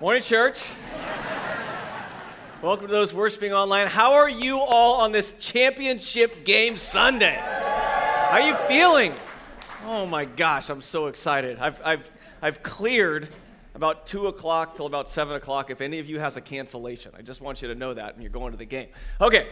Morning, church. Welcome to those worshiping online. How are you all on this championship game Sunday? How are you feeling? Oh my gosh, I'm so excited. I've cleared about 2 o'clock till about 7 o'clock if any of you has a cancellation. I just want you to know that when you're going to the game. Okay.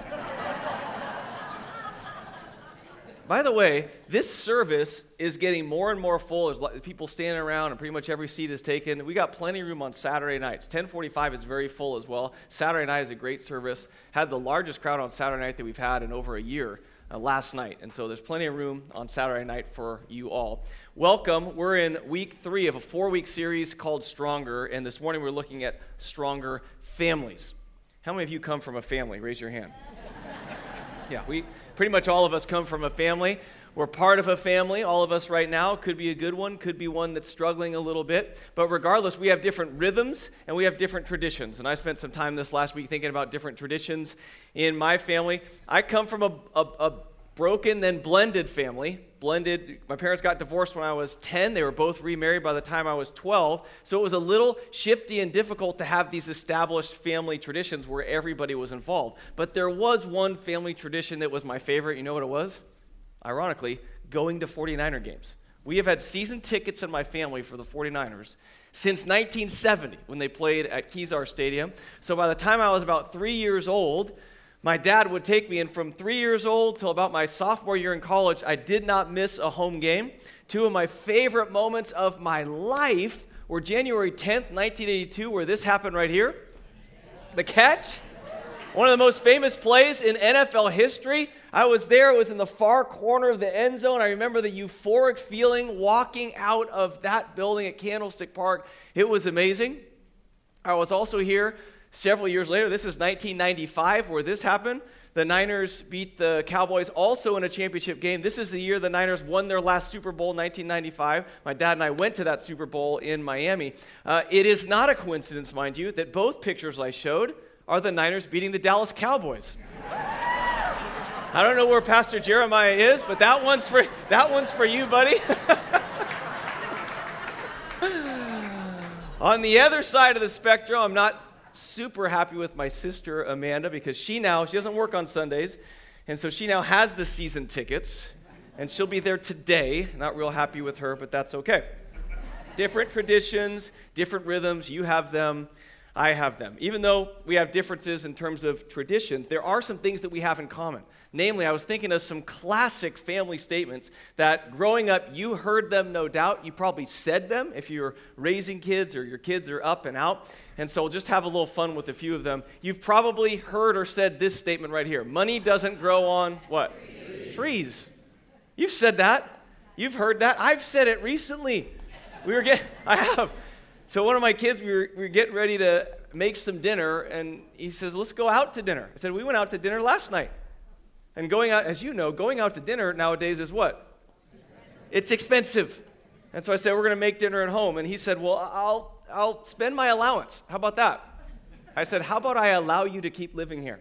By the way, this service is getting more and more full. There's people standing around, and pretty much every seat is taken. We got plenty of room on Saturday nights. 10:45 is very full as well. Saturday night is a great service. Had the largest crowd on Saturday night that we've had in over a year last night. And so there's plenty of room on Saturday night for you all. Welcome. We're in week 3 of a 4-week series called Stronger. And this morning we're looking at stronger families. How many of you come from a family? Raise your hand. Yeah, pretty much all of us come from a family. We're part of a family, all of us right now. Could be a good one, could be one that's struggling a little bit. But regardless, we have different rhythms and we have different traditions. And I spent some time this last week thinking about different traditions in my family. I come from a broken then blended family. Blended. My parents got divorced when I was 10. They were both remarried by the time I was 12. So it was a little shifty and difficult to have these established family traditions where everybody was involved. But there was one family tradition that was my favorite. You know what it was? Ironically, going to 49er games. We have had season tickets in my family for the 49ers since 1970 when they played at Kezar Stadium. So by the time I was about 3 years old, my dad would take me, and from 3 years old till about my sophomore year in college, I did not miss a home game. 2 of my favorite moments of my life were January 10th, 1982, where this happened right here. The catch. One of the most famous plays in NFL history. I was there. It was in the far corner of the end zone. I remember the euphoric feeling walking out of that building at Candlestick Park. It was amazing. I was also here several years later. This is 1995 where this happened. The Niners beat the Cowboys also in a championship game. This is the year the Niners won their last Super Bowl, 1995. My dad and I went to that Super Bowl in Miami. It is not a coincidence, mind you, that both pictures I showed are the Niners beating the Dallas Cowboys. I don't know where Pastor Jeremiah is, but that one's for you, buddy. On the other side of the spectrum, I'm not super happy with my sister Amanda because she doesn't work on Sundays, and so she now has the season tickets, and she'll be there today. Not real happy with her, but that's okay. Different traditions, different rhythms. You have them, I have them. Even though we have differences in terms of traditions, there are some things that we have in common. Namely, I was thinking of some classic family statements that growing up, you heard them, no doubt. You probably said them if you're raising kids or your kids are up and out. And so we'll just have a little fun with a few of them. You've probably heard or said this statement right here. Money doesn't grow on what? Trees. You've said that. You've heard that. I've said it recently. I have. So one of my kids, we were getting ready to make some dinner, and he says, let's go out to dinner. I said, we went out to dinner last night. And going out, as you know, going out to dinner nowadays is what? It's expensive. And so I said, we're going to make dinner at home. And he said, well, I'll spend my allowance. How about that? I said, how about I allow you to keep living here?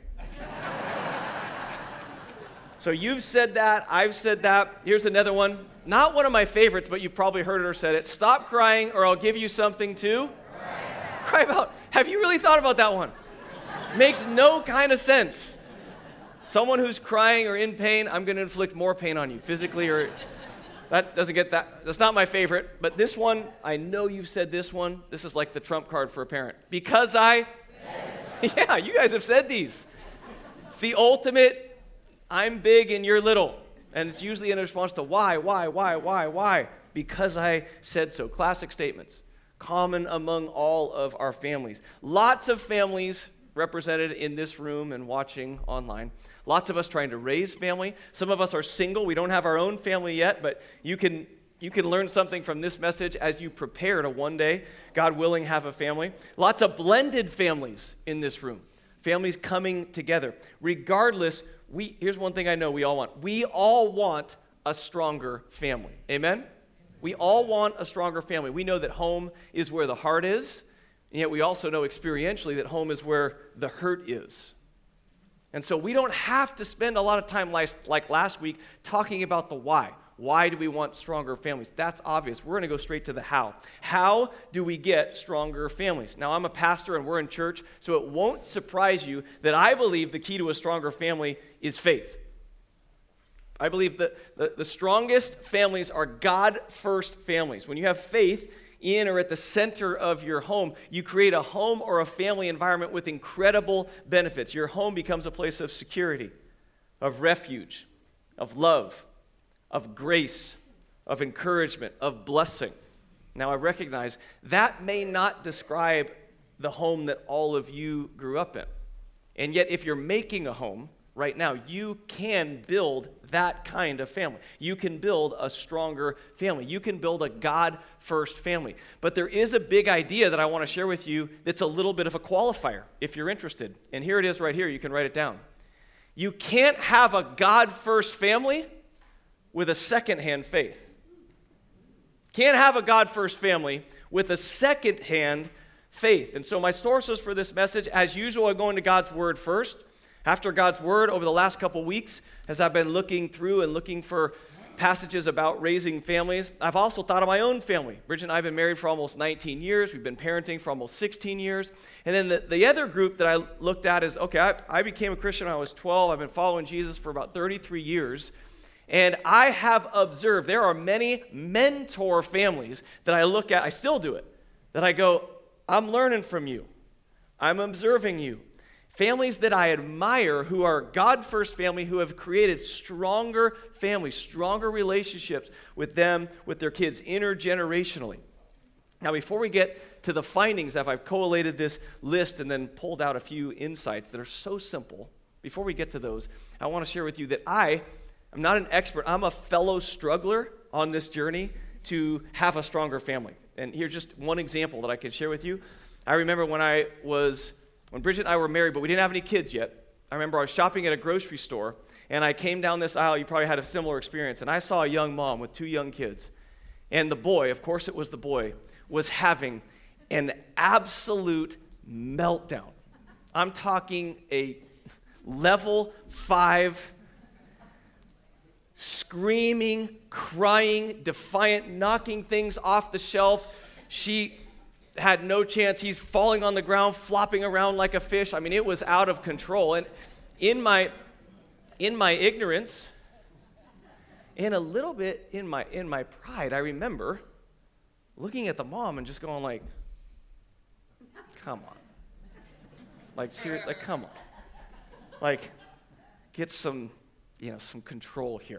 So you've said that. I've said that. Here's another one. Not one of my favorites, but you've probably heard it or said it. Stop crying or I'll give you something to cry about. Have you really thought about that one? Makes no kind of sense. Someone who's crying or in pain, I'm going to inflict more pain on you, physically or... That doesn't get that. That's not my favorite. But this one, I know you've said this one. This is like the trump card for a parent. Because I... Yeah, you guys have said these. It's the ultimate, I'm big and you're little. And it's usually in response to why? Because I said so. Classic statements. Common among all of our families. Lots of families represented in this room and watching online. Lots of us trying to raise family. Some of us are single. We don't have our own family yet, but you can learn something from this message as you prepare to one day, God willing, have a family. Lots of blended families in this room. Families coming together. Regardless, here's one thing I know we all want. We all want a stronger family. Amen? We all want a stronger family. We know that home is where the heart is, and yet we also know experientially that home is where the hurt is. And so we don't have to spend a lot of time like last week talking about the why. Why do we want stronger families? That's obvious. We're going to go straight to the how. How do we get stronger families? Now, I'm a pastor and we're in church, so it won't surprise you that I believe the key to a stronger family is faith. I believe that the strongest families are God-first families. When you have faith in or at the center of your home, you create a home or a family environment with incredible benefits. Your home becomes a place of security, of refuge, of love, of grace, of encouragement, of blessing. Now, I recognize that may not describe the home that all of you grew up in. And yet, if you're making a home right now, you can build that kind of family. You can build a stronger family. You can build a God-first family. But there is a big idea that I want to share with you that's a little bit of a qualifier, if you're interested. And here it is right here. You can write it down. You can't have a God-first family with a second-hand faith. Can't have a God-first family with a second-hand faith. And so my sources for this message, as usual, are going to God's Word first. After God's Word, over the last couple weeks, as I've been looking through and looking for passages about raising families, I've also thought of my own family. Bridget and I have been married for almost 19 years. We've been parenting for almost 16 years. And then the other group that I looked at is, okay, I became a Christian when I was 12. I've been following Jesus for about 33 years. And I have observed there are many mentor families that I look at, I still do it, that I go, I'm learning from you. I'm observing you. Families that I admire who are God-first family, who have created stronger families, stronger relationships with them, with their kids, intergenerationally. Now, before we get to the findings, I've collated this list and then pulled out a few insights that are so simple. Before we get to those, I want to share with you that I'm not an expert. I'm a fellow struggler on this journey to have a stronger family. And here's just one example that I can share with you. I remember when Bridget and I were married, but we didn't have any kids yet. I remember I was shopping at a grocery store, and I came down this aisle. You probably had a similar experience. And I saw a young mom with 2 young kids. And the boy, of course it was the boy, was having an absolute meltdown. I'm talking a level 5, screaming, crying, defiant, knocking things off the shelf. She had no chance. He's falling on the ground, flopping around like a fish. I mean, it was out of control. And in my ignorance, and a little bit in my pride, I remember looking at the mom and just going like, come on. Like, seriously, like, come on. Like, get some control here.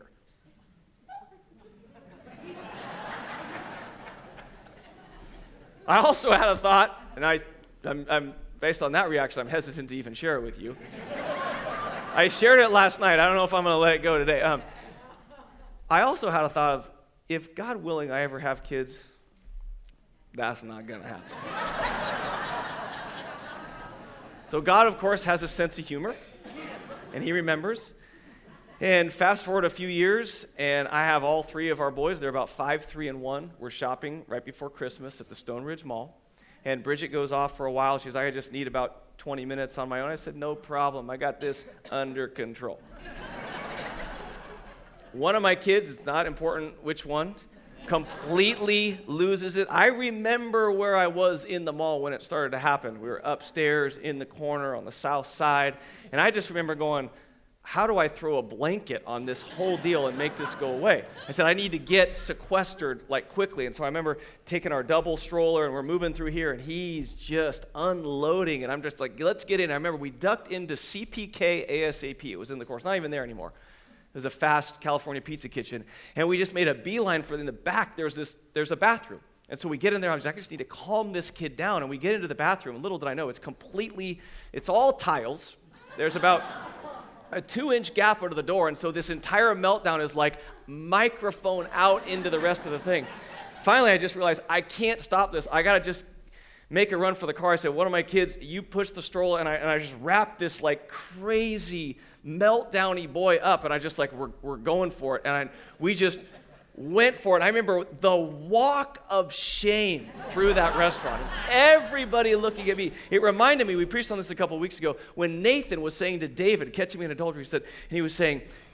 I also had a thought, and I'm based on that reaction, I'm hesitant to even share it with you. I shared it last night. I don't know if I'm going to let it go today. I also had a thought of, if God willing I ever have kids, that's not going to happen. So God, of course, has a sense of humor, and he remembers. And fast forward a few years, and I have all 3 of our boys. They're about 5, 3, and 1. We're shopping right before Christmas at the Stone Ridge Mall. And Bridget goes off for a while. She's like, I just need about 20 minutes on my own. I said, no problem. I got this under control. One of my kids, it's not important which one, completely loses it. I remember where I was in the mall when it started to happen. We were upstairs in the corner on the south side. And I just remember going, how do I throw a blanket on this whole deal and make this go away? I said, I need to get sequestered like quickly. And so I remember taking our double stroller and we're moving through here and he's just unloading. And I'm just like, let's get in. I remember we ducked into CPK ASAP. It was in the course, not even there anymore. It was a fast California pizza kitchen. And we just made a beeline for in the back. There's a bathroom. And so we get in there. I was like, I just need to calm this kid down. And we get into the bathroom. And little did I know, it's all tiles. There's about a 2-inch gap under the door, and so this entire meltdown is like microphone out into the rest of the thing. Finally, I just realized I can't stop this. I gotta just make a run for the car. I said, one of my kids, you push the stroller, and I just wrapped this like crazy meltdowny boy up, and I just like, we're going for it, and we just went for it. I remember the walk of shame through that restaurant. Everybody looking at me. It reminded me, we preached on this a couple weeks ago, when Nathan was saying to David, catching me in adultery, he was saying,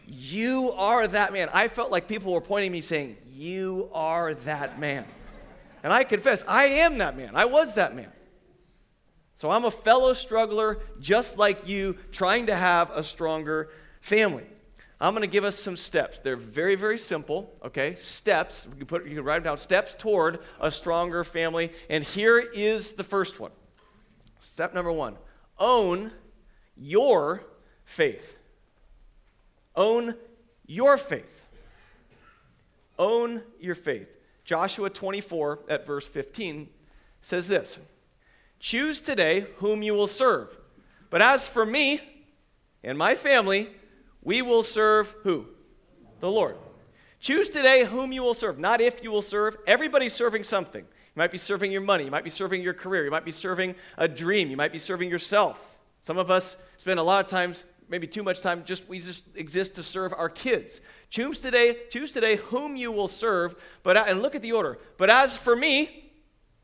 You are that man. I felt like people were pointing at me saying, you are that man. And I confess, I am that man. I was that man. So I'm a fellow struggler just like you, trying to have a stronger family. I'm going to give us some steps. They're very, very simple, okay? Steps. You can write them down. Steps toward a stronger family. And here is the first one. Step number 1. Own your faith. Own your faith. Own your faith. Joshua 24 at verse 15 says this. Choose today whom you will serve. But as for me and my family, we will serve who? The Lord. Choose today whom you will serve, not if you will serve. Everybody's serving something. You might be serving your money. You might be serving your career. You might be serving a dream. You might be serving yourself. Some of us spend a lot of times, maybe too much time, we just exist to serve our kids. Choose today whom you will serve, and look at the order. But as for me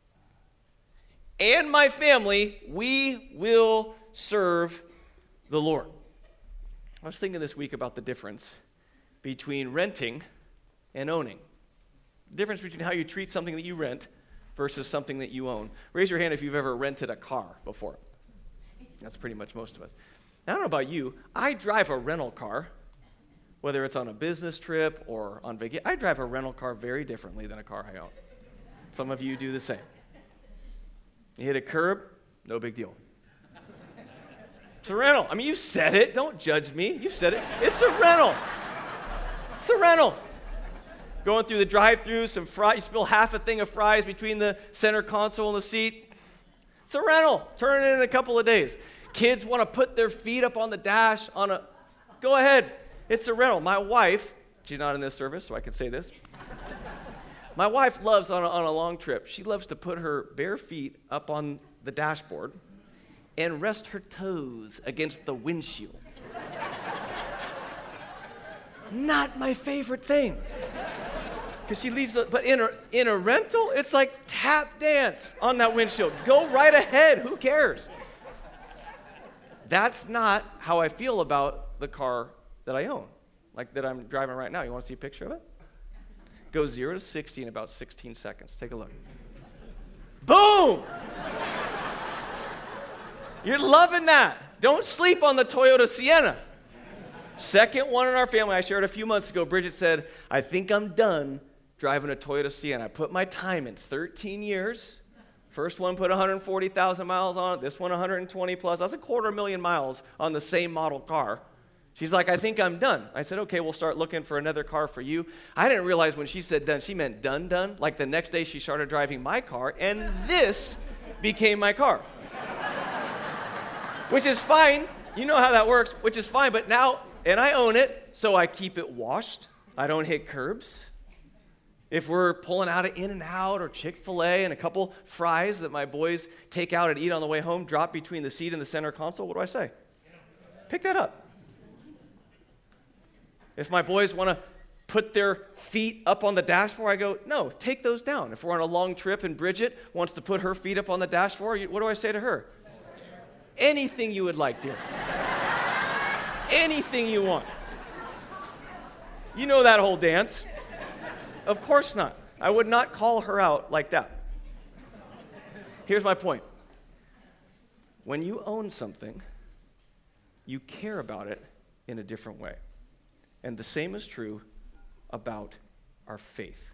and my family, we will serve the Lord. I was thinking this week about the difference between renting and owning. The difference between how you treat something that you rent versus something that you own. Raise your hand if you've ever rented a car before. That's pretty much most of us. Now, I don't know about you. I drive a rental car, whether it's on a business trip or on vacation. I drive a rental car very differently than a car I own. Some of you do the same. You hit a curb, no big deal. It's a rental. I mean, you said it. Don't judge me. You said it. It's a rental. It's a rental. Going through the drive-thru, some fries, you spill half a thing of fries between the center console and the seat. It's a rental. Turn it in a couple of days. Kids want to put their feet up on the dash go ahead. It's a rental. My wife, she's not in this service, so I can say this. My wife loves, on a long trip, she loves to put her bare feet up on the dashboard and rest her toes against the windshield. Not my favorite thing. Because she leaves, but in a rental, it's like tap dance on that windshield. Go right ahead, who cares? That's not how I feel about the car that I own, like that I'm driving right now. You want to see a picture of it? Goes 0 to 60 in about 16 seconds. Take a look. Boom! You're loving that. Don't sleep on the Toyota Sienna. Second one in our family, I shared a few months ago. Bridget said, I think I'm done driving a Toyota Sienna. I put my time in 13 years. First one put 140,000 miles on it. This one 120 plus. That's 250,000 miles on the same model car. She's like, I think I'm done. I said, okay, we'll start looking for another car for you. I didn't realize when she said done, she meant done. Like the next day she started driving my car, and this became my car. Which is fine. You know how that works, which is fine. But now, and I own it, so I keep it washed. I don't hit curbs. If we're pulling out of In-N-Out or Chick-fil-A and a couple fries that my boys take out and eat on the way home drop between the seat and the center console, what do I say? Pick that up. If my boys want to put their feet up on the dashboard, I go, no, take those down. If we're on a long trip and Bridget wants to put her feet up on the dashboard, what do I say to her? Anything you would like, dear. Anything you want. You know that whole dance. Of course not. I would not call her out like that. Here's my point. When you own something, you care about it in a different way. And the same is true about our faith.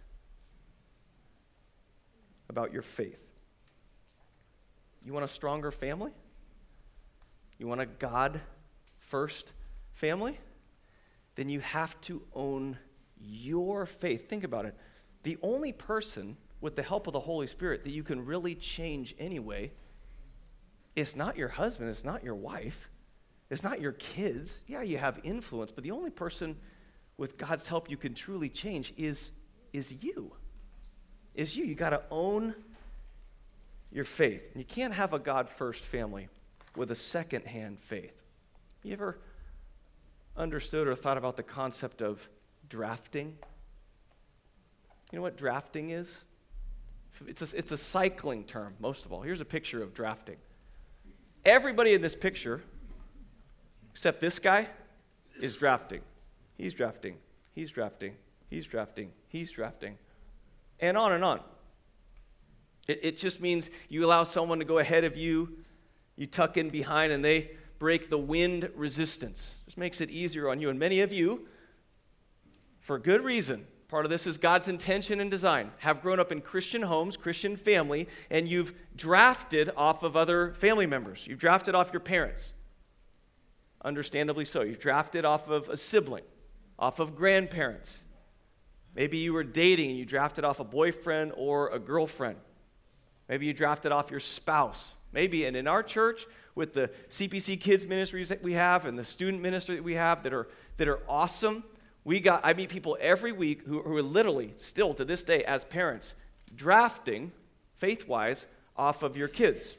About your faith. You want a stronger family? You want a God-first family? Then you have to own your faith. Think about it. The only person, with the help of the Holy Spirit, that you can really change anyway, is not your husband, it's not your wife, it's not your kids. Yeah, you have influence, but the only person with God's help you can truly change is you. Is you. You got to own your faith. And you can't have a God-first family with a second-hand faith. You ever understood or thought about the concept of drafting? You know what drafting is? It's a cycling term, most of all. Here's a picture of drafting. Everybody in this picture, except this guy, is drafting. he's drafting, he's drafting, he's drafting, he's drafting, and on and on. It just means you allow someone to go ahead of you, you tuck in behind, and they break the wind resistance. Just makes it easier on you. And many of you, for good reason, part of this is God's intention and design, have grown up in Christian homes, Christian family, and you've drafted off of other family members. You've drafted off your parents. Understandably so. You've drafted off of a sibling, off of grandparents. Maybe you were dating and you drafted off a boyfriend or a girlfriend. Maybe you drafted off your spouse. Maybe, and in our church, with the CPC Kids ministries that we have and the student ministry that we have that are awesome, I meet people every week who are literally, still to this day, as parents, drafting, faith-wise, off of your kids.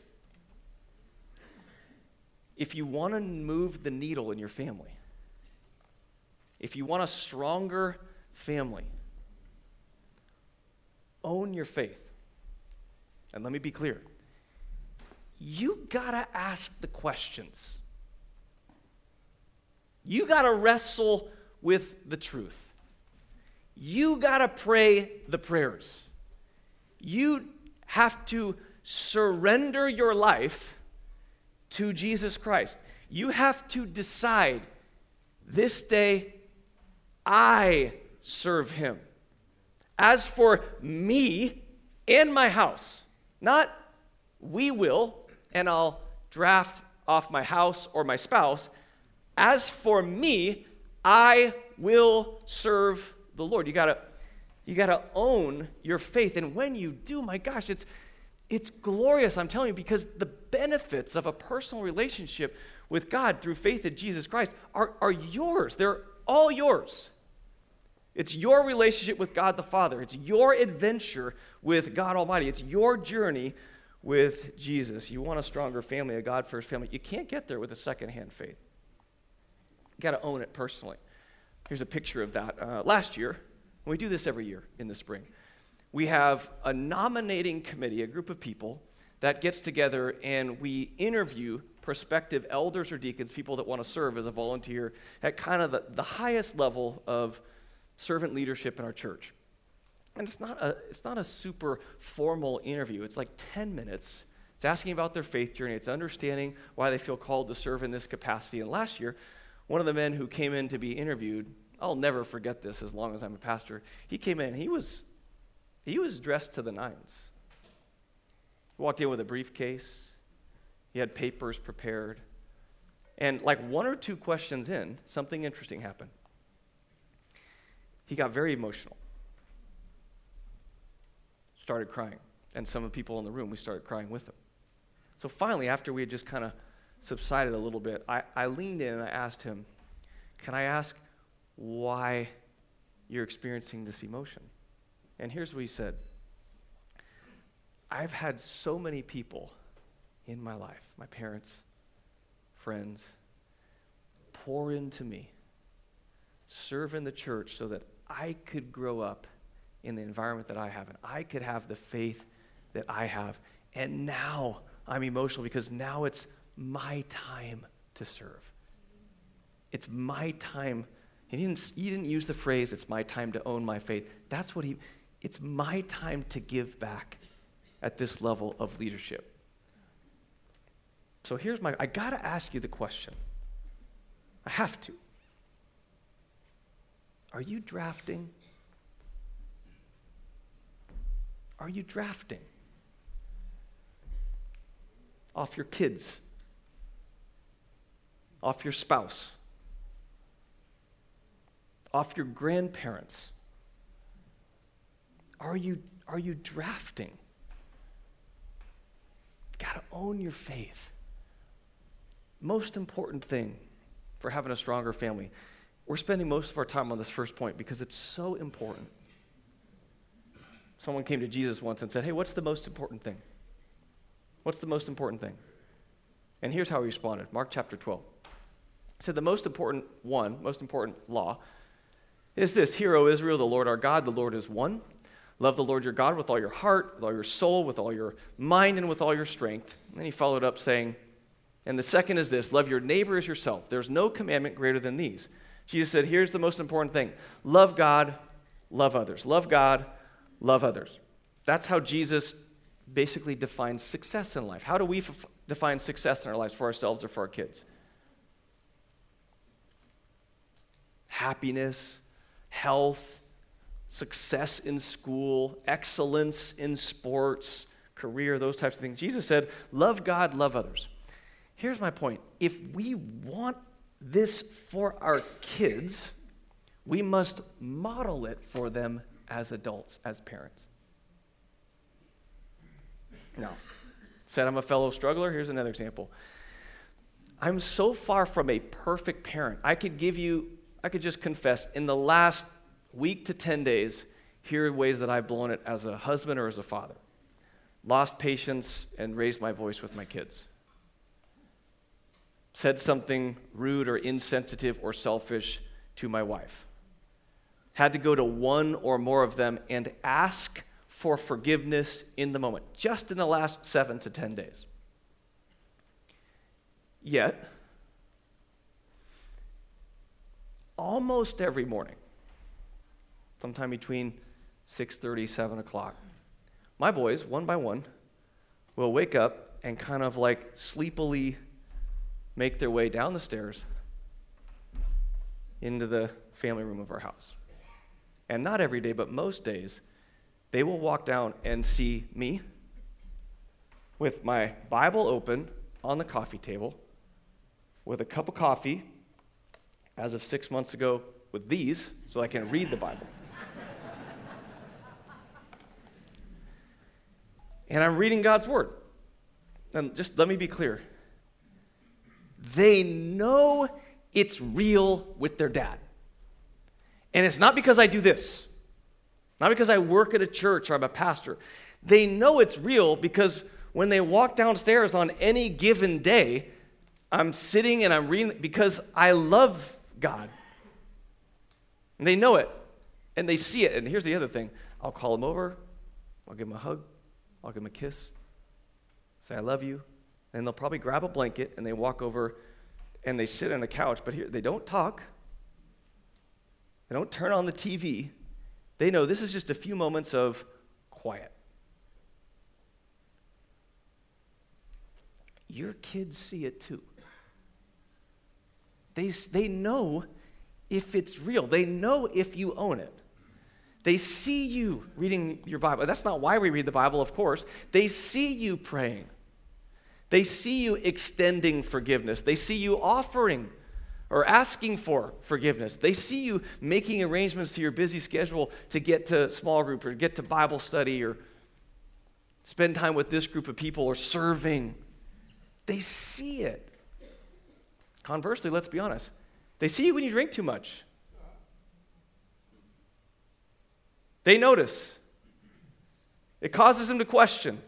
If you want to move the needle in your family, if you want a stronger family, own your faith. And let me be clear. You gotta ask the questions. You gotta wrestle with the truth. You gotta pray the prayers. You have to surrender your life to Jesus Christ. You have to decide, this day, I serve him. As for me and my house, not we will, and I'll draft off my house or my spouse. As for me, I will serve the Lord. You gotta own your faith. And when you do, my gosh, it's glorious, I'm telling you, because the benefits of a personal relationship with God through faith in Jesus Christ are yours. They're all yours. It's your relationship with God the Father. It's your adventure with God Almighty. It's your journey with Jesus. You want a stronger family, a God-first family. You can't get there with a secondhand faith. You got to own it personally. Here's a picture of that. Last year, and we do this every year in the spring, we have a nominating committee, a group of people that gets together and we interview prospective elders or deacons, people that want to serve as a volunteer at kind of the highest level of servant leadership in our church. And it's not a super formal interview. It's like 10 minutes. It's asking about their faith journey. It's understanding why they feel called to serve in this capacity. And last year, one of the men who came in to be interviewed, I'll never forget this as long as I'm a pastor. He came in, he was dressed to the nines. He walked in with a briefcase. He had papers prepared. And like one or two questions in, something interesting happened. He got very emotional. Started crying. And some of the people in the room, we started crying with him. So finally, after we had just kind of subsided a little bit, I leaned in and I asked him, can I ask why you're experiencing this emotion? And here's what he said. I've had so many people in my life, my parents, friends, pour into me, serve in the church so that I could grow up in the environment that I have, and I could have the faith that I have. And now I'm emotional because now it's my time to serve. It's my time. He didn't use the phrase, it's my time to own my faith. It's my time to give back at this level of leadership. So I gotta ask you the question. I have to. Are you drafting? Are you drafting off your kids, off your spouse, off your grandparents? Are you drafting? Gotta own your faith. Most important thing for having a stronger family. We're spending most of our time on this first point because it's so important. Someone came to Jesus once and said, hey, what's the most important thing? What's the most important thing? And here's how he responded. Mark chapter 12. He said the most important law is this: Hear, O Israel, the Lord our God, the Lord is one. Love the Lord your God with all your heart, with all your soul, with all your mind, and with all your strength. And then he followed up saying, and the second is this: love your neighbor as yourself. There's no commandment greater than these. Jesus said, here's the most important thing. Love God, love others. Love God, love others. That's how Jesus basically defines success in life. How do we define success in our lives for ourselves or for our kids? Happiness, health, success in school, excellence in sports, career, those types of things. Jesus said, love God, love others. Here's my point. If we want this for our kids, we must model it for them as adults, as parents. Now, said I'm a fellow struggler. Here's another example. I'm so far from a perfect parent. I could just confess, in the last week to 10 days, here are ways that I've blown it as a husband or as a father. Lost patience and raised my voice with my kids. Said something rude or insensitive or selfish to my wife. Had to go to one or more of them and ask for forgiveness in the moment, just in the last 7 to 10 days. Yet, almost every morning, sometime between 6:30, 7 o'clock, my boys, one by one, will wake up and kind of like sleepily make their way down the stairs into the family room of our house. And not every day, but most days, they will walk down and see me with my Bible open on the coffee table, with a cup of coffee, as of 6 months ago, with these, so I can read the Bible. And I'm reading God's Word. And just let me be clear. They know it's real with their dad. And it's not because I do this. Not because I work at a church or I'm a pastor. They know it's real because when they walk downstairs on any given day, I'm sitting and I'm reading because I love God. And they know it. And they see it. And here's the other thing. I'll call them over. I'll give them a hug. I'll give them a kiss. Say, I love you. And they'll probably grab a blanket and they walk over and they sit on a couch. But here, they don't talk. They don't turn on the TV. They know this is just a few moments of quiet. Your kids see it too. They know if it's real. They know if you own it. They see you reading your Bible. That's not why we read the Bible, of course. They see you praying. They see you extending forgiveness. They see you offering or asking for forgiveness. They see you making arrangements to your busy schedule to get to small group or get to Bible study or spend time with this group of people or serving. They see it. Conversely, let's be honest. They see you when you drink too much. They notice. It causes them to question.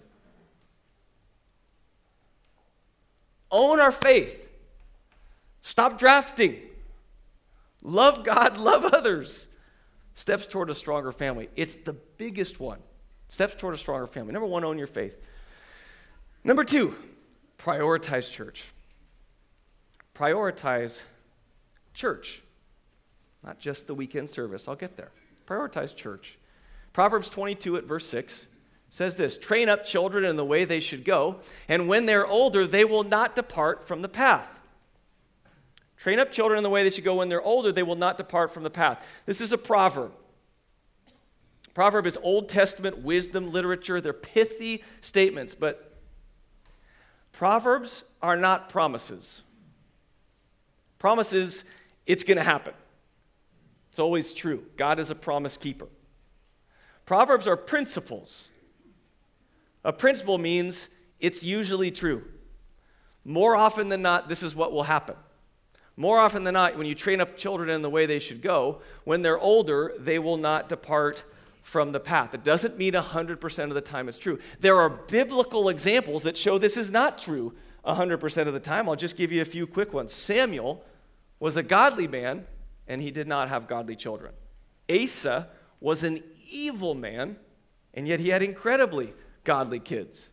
Own our faith. Stop drafting. Love God, love others. Steps toward a stronger family. It's the biggest one. Steps toward a stronger family. Number one, own your faith. Number two, prioritize church. Prioritize church. Not just the weekend service. I'll get there. Prioritize church. Proverbs 22 at verse 6 says this, train up children in the way they should go, and when they're older, they will not depart from the path. Train up children in the way they should go. When they're older, they will not depart from the path. This is a proverb. Proverb is Old Testament wisdom literature. They're pithy statements, but proverbs are not promises. Promises, it's going to happen. It's always true. God is a promise keeper. Proverbs are principles. A principle means it's usually true. More often than not, this is what will happen. More often than not, when you train up children in the way they should go, when they're older, they will not depart from the path. It doesn't mean 100% of the time it's true. There are biblical examples that show this is not true 100% of the time. I'll just give you a few quick ones. Samuel was a godly man, and he did not have godly children. Asa was an evil man, and yet he had incredibly godly kids.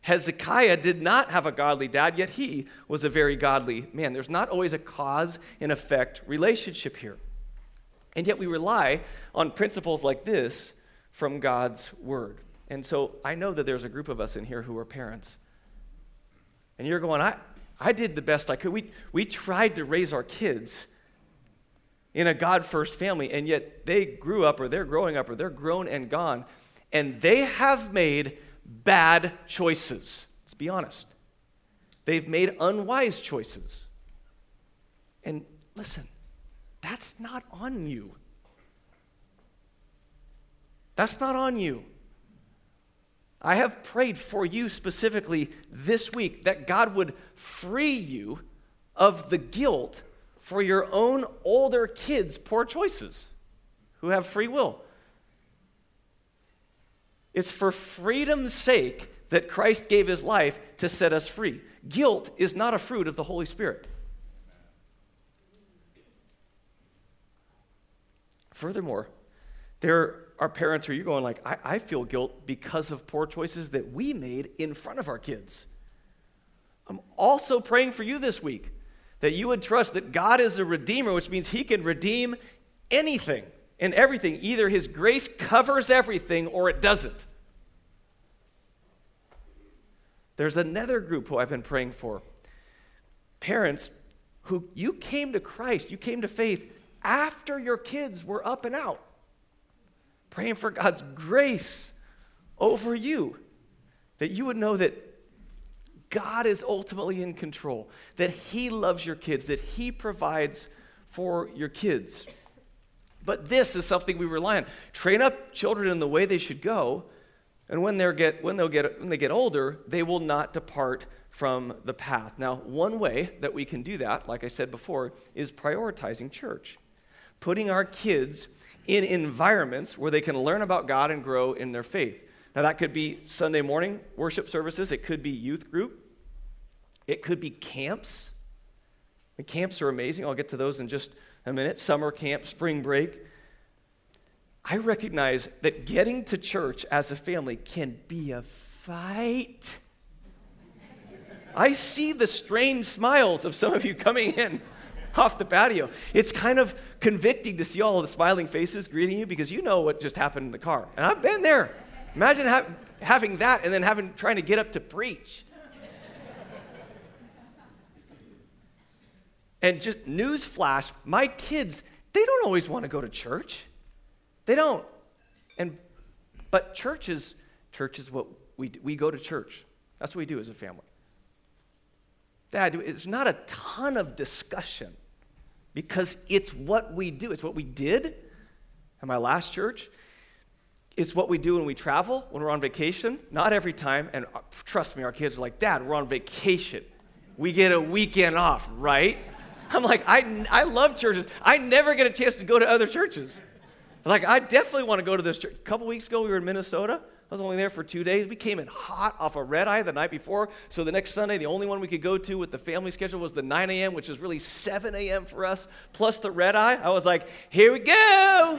Hezekiah did not have a godly dad, yet he was a very godly man. There's not always a cause and effect relationship here. And yet we rely on principles like this from God's word. And so I know that there's a group of us in here who are parents. And you're going, I did the best I could. We tried to raise our kids in a God-first family, and yet they grew up, or they're growing up, or they're grown and gone, and they have made bad choices. Let's be honest. They've made unwise choices. And listen, that's not on you. That's not on you. I have prayed for you specifically this week that God would free you of the guilt for your own older kids' poor choices who have free will. It's for freedom's sake that Christ gave his life to set us free. Guilt is not a fruit of the Holy Spirit. Furthermore, there are parents who you're going like, I feel guilt because of poor choices that we made in front of our kids. I'm also praying for you this week that you would trust that God is a redeemer, which means he can redeem anything and everything. Either his grace covers everything or it doesn't. There's another group who I've been praying for. Parents who you came to Christ, you came to faith after your kids were up and out. Praying for God's grace over you, that you would know that God is ultimately in control, that he loves your kids, that he provides for your kids. But this is something we rely on. Train up children in the way they should go, and when they get older, they will not depart from the path. Now, one way that we can do that, like I said before, is prioritizing church. Putting our kids in environments where they can learn about God and grow in their faith. Now, that could be Sunday morning worship services. It could be youth group. It could be camps. The camps are amazing. I'll get to those in just a minute. Summer camp, spring break. I recognize that getting to church as a family can be a fight. I see the strained smiles of some of you coming in off the patio. It's kind of convicting to see all of the smiling faces greeting you because you know what just happened in the car. And I've been there. Imagine having that and then trying to get up to preach. And just news flash, my kids, they don't always want to go to church. They don't. But church is what we do. We go to church. That's what we do as a family. Dad, it's not a ton of discussion because it's what we do. It's what we did at my last church. It's what we do when we travel, when we're on vacation. Not every time. And trust me, our kids are like, Dad, we're on vacation. We get a weekend off, right? I'm like, I love churches. I never get a chance to go to other churches. Like, I definitely want to go to this church. A couple weeks ago, we were in Minnesota. I was only there for 2 days. We came in hot off a red eye the night before. So the next Sunday, the only one we could go to with the family schedule was the 9 a.m., which is really 7 a.m. for us, plus the red eye. I was like, here we go.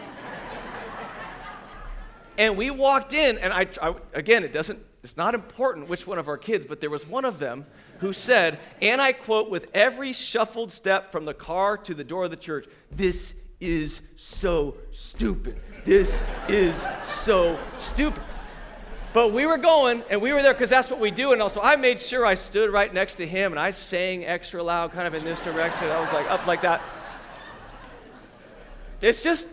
And we walked in, and I again, it's not important which one of our kids, but there was one of them who said, and I quote, with every shuffled step from the car to the door of the church, "This is so stupid. This is so stupid." But we were going, and we were there because that's what we do. And also, I made sure I stood right next to him, and I sang extra loud, kind of in this direction. I was like up like that. It's just,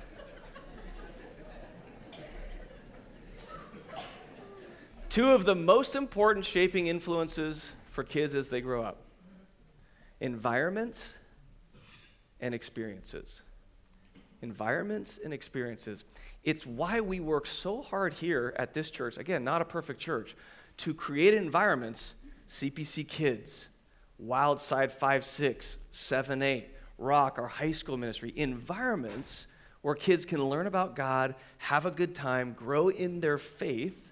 two of the most important shaping influences for kids as they grow up: environments and experiences. Environments and experiences. It's why we work so hard here at this church, again, not a perfect church, to create environments, CPC Kids, Wild Side 5-6, 7-8, Rock, our high school ministry, environments where kids can learn about God, have a good time, grow in their faith.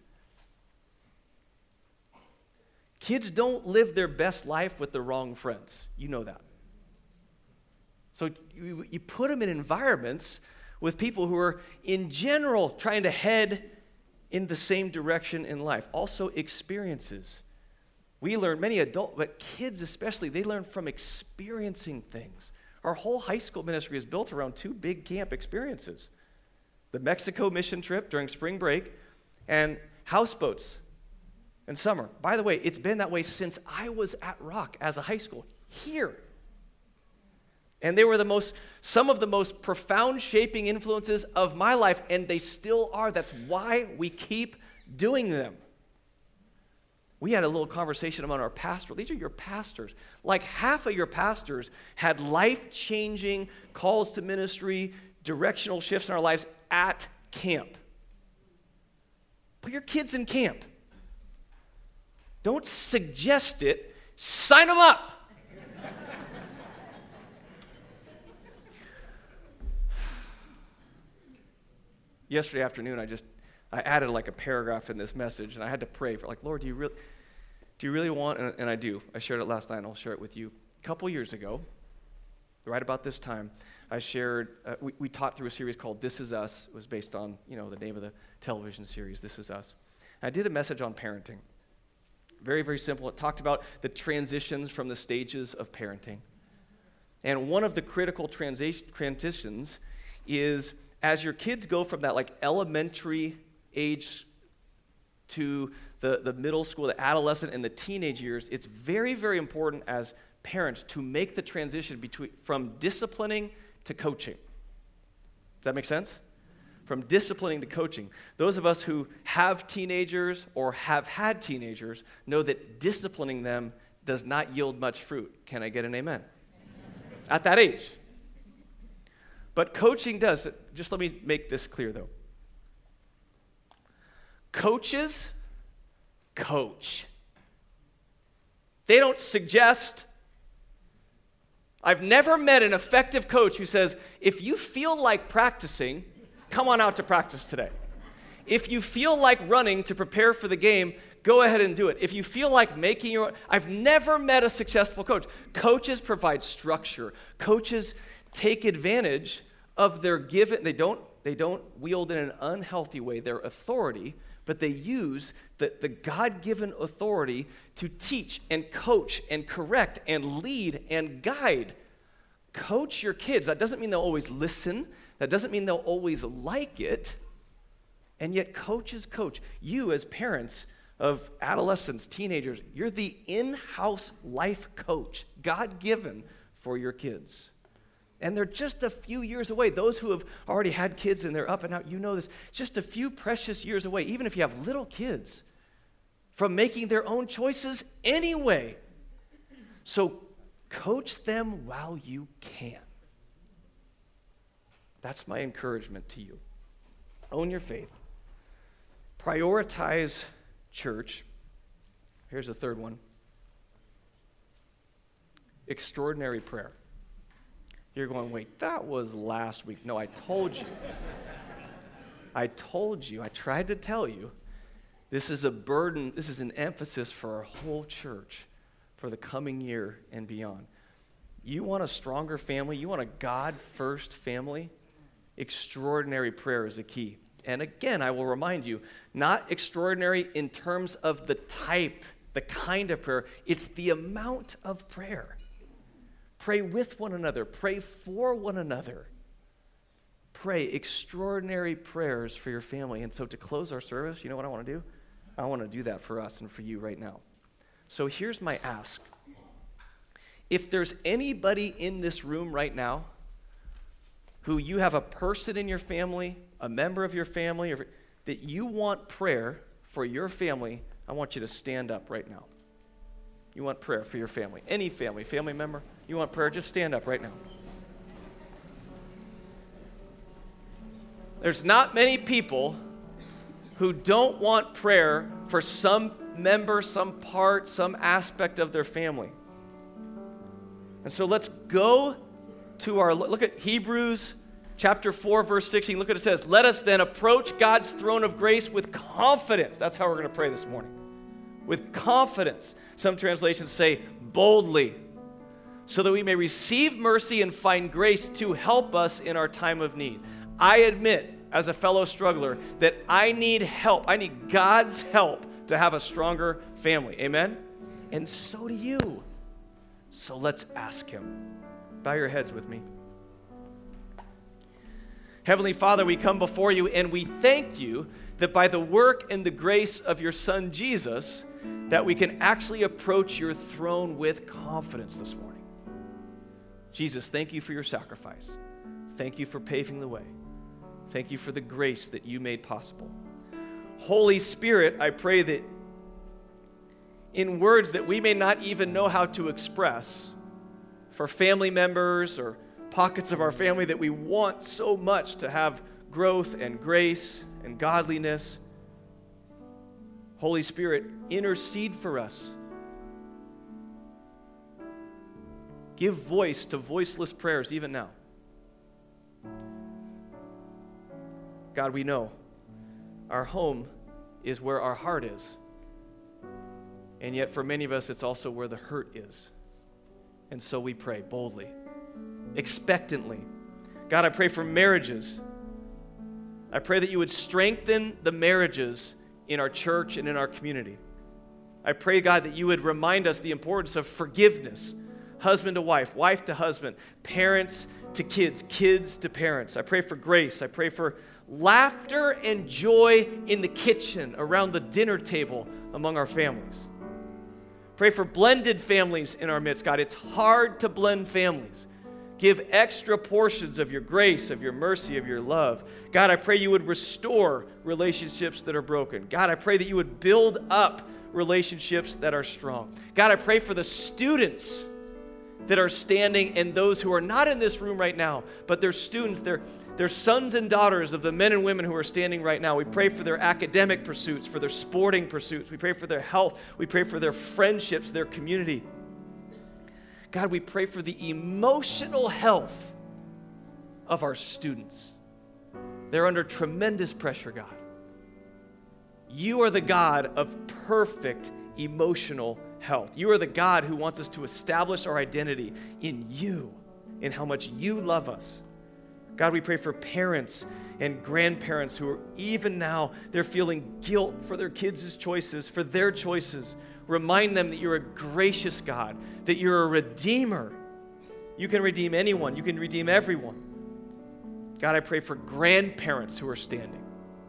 Kids don't live their best life with the wrong friends. You know that. So you put them in environments with people who are, in general, trying to head in the same direction in life. Also experiences. We learn, many adults, but kids especially, they learn from experiencing things. Our whole high school ministry is built around 2 big camp experiences. The Mexico mission trip during spring break and houseboats in summer. By the way, it's been that way since I was at Rock as a high school, here. And they were some of the most profound shaping influences of my life, and they still are. That's why we keep doing them. We had a little conversation among our pastors. These are your pastors. Like half of your pastors had life-changing calls to ministry, directional shifts in our lives at camp. Put your kids in camp. Don't suggest it. Sign them up. Yesterday afternoon, I added like a paragraph in this message, and I had to pray for, like, Lord, do you really want, and I do. I shared it last night, and I'll share it with you. A couple years ago, right about this time, I shared, we taught through a series called This Is Us. It was based on, the name of the television series, This Is Us. I did a message on parenting. Very, very simple. It talked about the transitions from the stages of parenting. And one of the critical transitions is as your kids go from that like elementary age to the middle school, the adolescent, and the teenage years, it's very, very important as parents to make the transition from disciplining to coaching. Does that make sense? From disciplining to coaching. Those of us who have teenagers or have had teenagers know that disciplining them does not yield much fruit. Can I get an amen? At that age. But coaching does. Just let me make this clear, though. Coaches coach. They don't suggest. I've never met an effective coach who says, if you feel like practicing, come on out to practice today. If you feel like running to prepare for the game, go ahead and do it. If you feel like making your own, I've never met a successful coach. Coaches provide structure. Coaches take advantage of their given, they don't wield in an unhealthy way their authority, but they use the God-given authority to teach and coach and correct and lead and guide. Coach your kids. That doesn't mean they'll always listen. That doesn't mean they'll always like it. And yet coaches coach. You as parents of adolescents, teenagers, you're the in-house life coach, God-given for your kids. And they're just a few years away. Those who have already had kids and they're up and out, you know this, just a few precious years away, even if you have little kids, from making their own choices anyway. So coach them while you can. That's my encouragement to you. Own your faith. Prioritize church. Here's a third one. Extraordinary prayer. You're going, wait, that was last week. No, I told you. I told you. I tried to tell you. This is a burden. This is an emphasis for our whole church for the coming year and beyond. You want a stronger family? You want a God-first family? Extraordinary prayer is the key. And again, I will remind you, not extraordinary in terms of the type, the kind of prayer. It's the amount of prayer. Pray with one another. Pray for one another. Pray extraordinary prayers for your family. And so to close our service, you know what I want to do? I want to do that for us and for you right now. So here's my ask. If there's anybody in this room right now who you have a person in your family, a member of your family, or that you want prayer for your family, I want you to stand up right now. You want prayer for your family. Any family member, you want prayer, just stand up right now. There's not many people who don't want prayer for some member, some part, some aspect of their family. And so let's go to look at Hebrews chapter 4, verse 16. Look what it says. Let us then approach God's throne of grace with confidence. That's how we're going to pray this morning. With confidence. Some translations say boldly, so that we may receive mercy and find grace to help us in our time of need. I admit, as a fellow struggler that I need help. I need God's help to have a stronger family. Amen? And so do you. So let's ask him. Bow your heads with me. Heavenly Father, we come before you and we thank you that by the work and the grace of your Son Jesus, that we can actually approach your throne with confidence this morning. Jesus, thank you for your sacrifice. Thank you for paving the way. Thank you for the grace that you made possible. Holy Spirit, I pray that in words that we may not even know how to express, for family members or pockets of our family that we want so much to have growth and grace and godliness, Holy Spirit, intercede for us. Give voice to voiceless prayers even now. God, we know our home is where our heart is. And yet for many of us, it's also where the hurt is. And so we pray boldly, expectantly. God, I pray for marriages. I pray that you would strengthen the marriages in our church and in our community. I pray, God, that you would remind us the importance of forgiveness, husband to wife to husband, parents to kids, kids to parents. I pray for grace. I pray for laughter and joy in the kitchen, around the dinner table among our families. Pray for blended families in our midst, God. It's hard to blend families. Give extra portions of your grace, of your mercy, of your love. God, I pray you would restore relationships that are broken. God, I pray that you would build up relationships that are strong. God, I pray for the students that are standing and those who are not in this room right now, but they're students, they're sons and daughters of the men and women who are standing right now. We pray for their academic pursuits, for their sporting pursuits. We pray for their health. We pray for their friendships, their community. God, we pray for the emotional health of our students. They're under tremendous pressure, God. You are the God of perfect emotional health. You are the God who wants us to establish our identity in you, in how much you love us. God, we pray for parents and grandparents who are even now, they're feeling guilt for their kids' choices, for their choices. Remind them that you're a gracious God, that you're a redeemer. You can redeem anyone. You can redeem everyone. God, I pray for grandparents who are standing.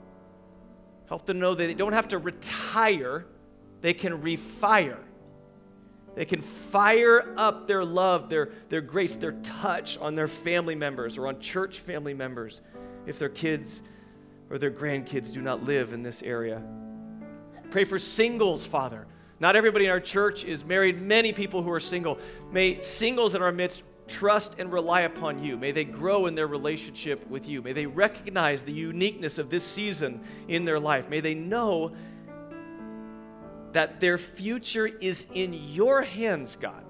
Help them know that they don't have to retire. They can refire. They can fire up their love, their grace, their touch on their family members or on church family members if their kids or their grandkids do not live in this area. Pray for singles, Father. Not everybody in our church is married. Many people who are single. May singles in our midst trust and rely upon you. May they grow in their relationship with you. May they recognize the uniqueness of this season in their life. May they know that their future is in your hands, God.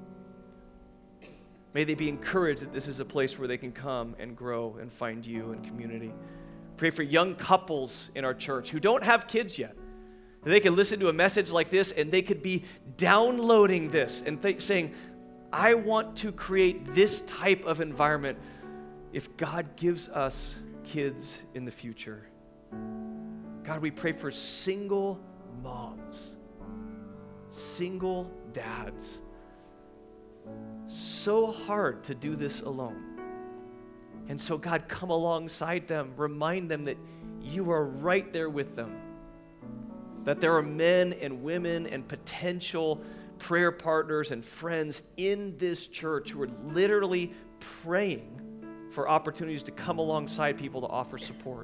May they be encouraged that this is a place where they can come and grow and find you and community. Pray for young couples in our church who don't have kids yet. They can listen to a message like this and they could be downloading this and saying, I want to create this type of environment if God gives us kids in the future. God, we pray for single moms, single dads. So hard to do this alone. And so God, come alongside them, remind them that you are right there with them, that there are men and women and potential prayer partners and friends in this church who are literally praying for opportunities to come alongside people to offer support.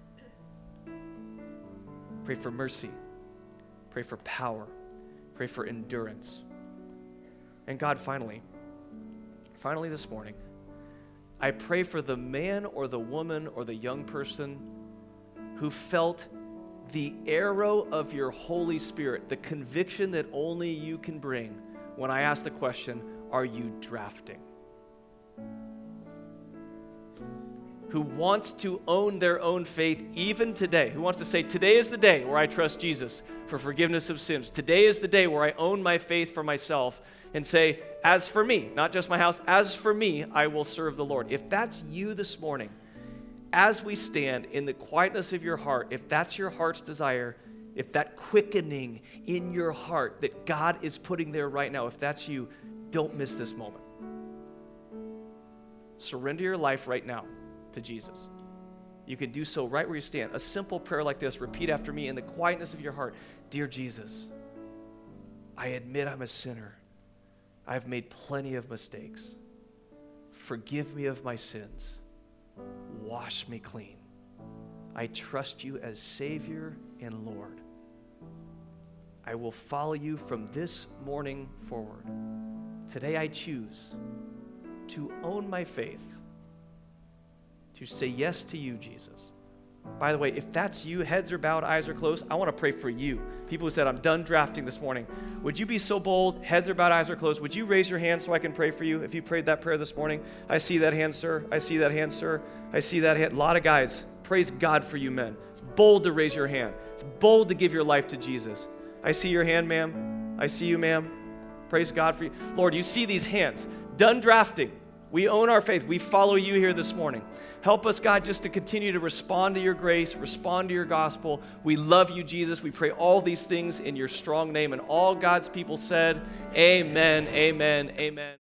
Pray for mercy. Pray for power. Pray for endurance. And God, finally this morning, I pray for the man or the woman or the young person who felt the arrow of your Holy Spirit, the conviction that only you can bring when I ask the question, are you drafting? Who wants to own their own faith even today, who wants to say, today is the day where I trust Jesus for forgiveness of sins. Today is the day where I own my faith for myself and say, as for me, not just my house, as for me, I will serve the Lord. If that's you this morning, as we stand in the quietness of your heart, if that's your heart's desire, if that quickening in your heart that God is putting there right now, if that's you, don't miss this moment. Surrender your life right now to Jesus. You can do so right where you stand. A simple prayer like this, repeat after me in the quietness of your heart. Dear Jesus, I admit I'm a sinner. I've made plenty of mistakes. Forgive me of my sins. Wash me clean. I trust you as Savior and Lord. I will follow you from this morning forward. Today I choose to own my faith, to say yes to you, Jesus. By the way, if that's you, heads are bowed, eyes are closed, I want to pray for you. People who said, I'm done drafting this morning. Would you be so bold, heads are bowed, eyes are closed, would you raise your hand so I can pray for you if you prayed that prayer this morning? I see that hand, sir. I see that hand, sir. I see that hand. A lot of guys, praise God for you men. It's bold to raise your hand. It's bold to give your life to Jesus. I see your hand, ma'am. I see you, ma'am. Praise God for you. Lord, you see these hands. Done drafting. We own our faith. We follow you here this morning. Help us, God, just to continue to respond to your grace, respond to your gospel. We love you, Jesus. We pray all these things in your strong name. And all God's people said, amen, amen, amen.